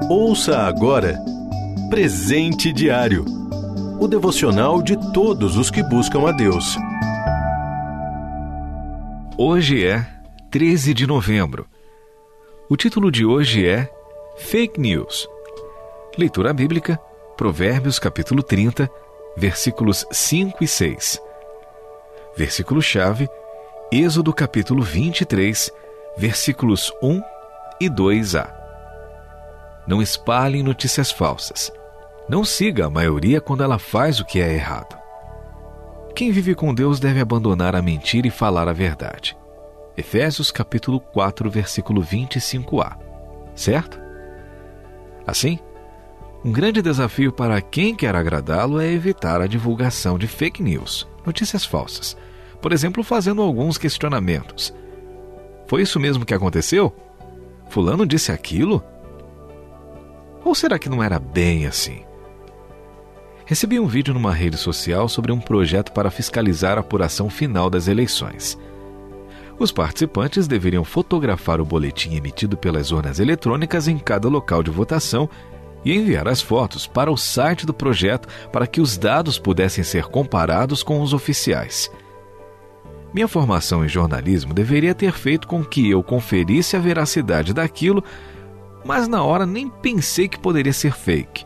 Ouça agora Presente Diário, o devocional de todos os que buscam a Deus. Hoje é 13 de novembro. O título de hoje é Fake News. Leitura bíblica, Provérbios capítulo 30, versículos 5 e 6. Versículo-chave, Êxodo capítulo 23, versículos 1 e 2a. Não espalhem notícias falsas. Não siga a maioria quando ela faz o que é errado. Quem vive com Deus deve abandonar a mentira e falar a verdade. Efésios capítulo 4, versículo 25a. Certo? Assim, um grande desafio para quem quer agradá-lo é evitar a divulgação de fake news, notícias falsas. Por exemplo, fazendo alguns questionamentos. Foi isso mesmo que aconteceu? Fulano disse aquilo? Ou será que não era bem assim? Recebi um vídeo numa rede social sobre um projeto para fiscalizar a apuração final das eleições. Os participantes deveriam fotografar o boletim emitido pelas urnas eletrônicas em cada local de votação e enviar as fotos para o site do projeto para que os dados pudessem ser comparados com os oficiais. Minha formação em jornalismo deveria ter feito com que eu conferisse a veracidade daquilo, mas na hora nem pensei que poderia ser fake.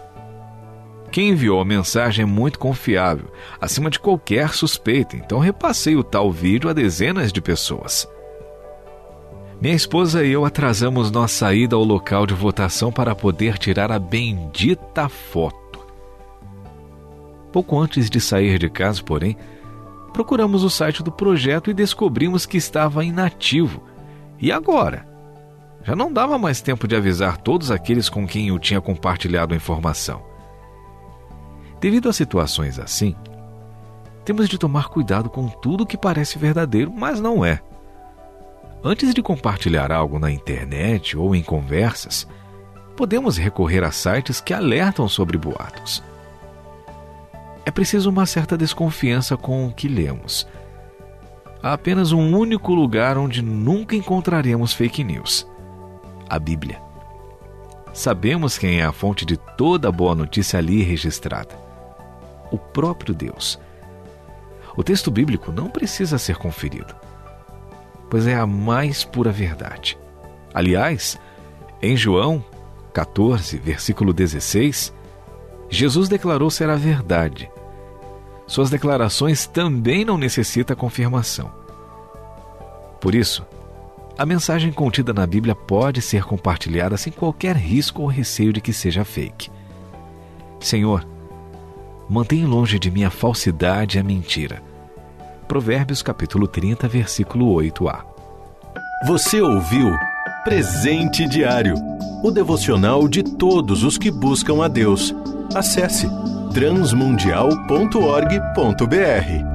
Quem enviou a mensagem é muito confiável, acima de qualquer suspeita, então repassei o tal vídeo a dezenas de pessoas. Minha esposa e eu atrasamos nossa ida ao local de votação para poder tirar a bendita foto. Pouco antes de sair de casa, porém, procuramos o site do projeto e descobrimos que estava inativo. E agora? Já não dava mais tempo de avisar todos aqueles com quem eu tinha compartilhado a informação. Devido a situações assim, temos de tomar cuidado com tudo que parece verdadeiro, mas não é. Antes de compartilhar algo na internet ou em conversas, podemos recorrer a sites que alertam sobre boatos. É preciso uma certa desconfiança com o que lemos. Há apenas um único lugar onde nunca encontraremos fake news: a Bíblia. Sabemos quem é a fonte de toda boa notícia ali registrada: o próprio Deus. O texto bíblico não precisa ser conferido, pois é a mais pura verdade. Aliás, em João 14, versículo 16, Jesus declarou ser a verdade. Suas declarações também não necessitam confirmação. Por isso, a mensagem contida na Bíblia pode ser compartilhada sem qualquer risco ou receio de que seja fake. Senhor, mantém longe de mim a falsidade e a mentira. Provérbios capítulo 30, versículo 8a. Você ouviu Presente Diário, o devocional de todos os que buscam a Deus. Acesse transmundial.org.br.